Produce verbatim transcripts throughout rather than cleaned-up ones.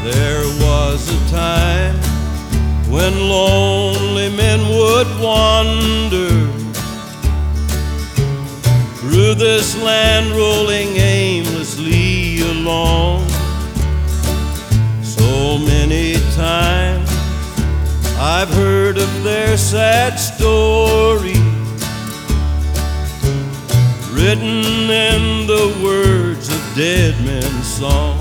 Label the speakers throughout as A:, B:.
A: There was a time when lonely men would wander through this land, rolling aimlessly along. So many times I've heard of their sad story, written in the words of dead men's songs.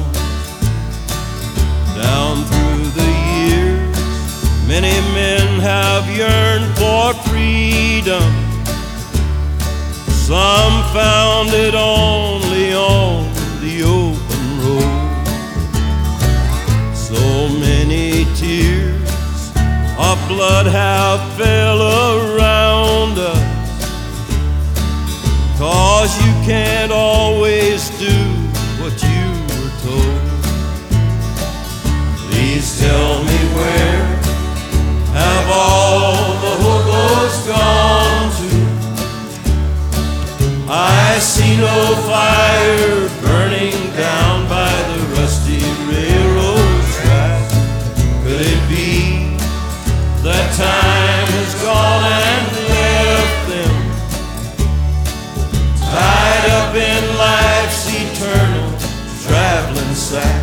A: Down through the years, many men have yearned for freedom. Some found it only on the open road. So many tears of blood have fell around us, 'cause you can't always do what you were told. Please tell me, where have all the hobos gone to? I see no fire burning down by the rusty railroad track. Could it be that time has gone and left them tied up in life's eternal traveling sack?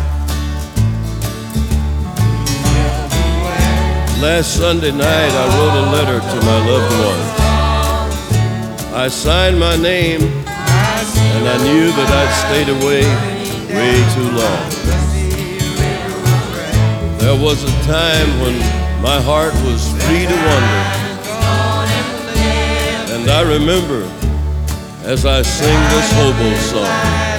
A: Last Sunday night I wrote a letter to my loved ones. I signed my name, and I knew that I'd stayed away way too long. There was a time when my heart was free to wander, and I remember as I sing this hobo song.